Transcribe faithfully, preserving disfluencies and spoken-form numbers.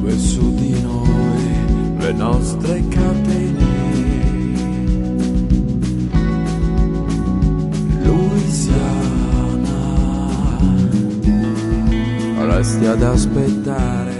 piove su di noi le nostre catene. Louisiana, resti ad aspettare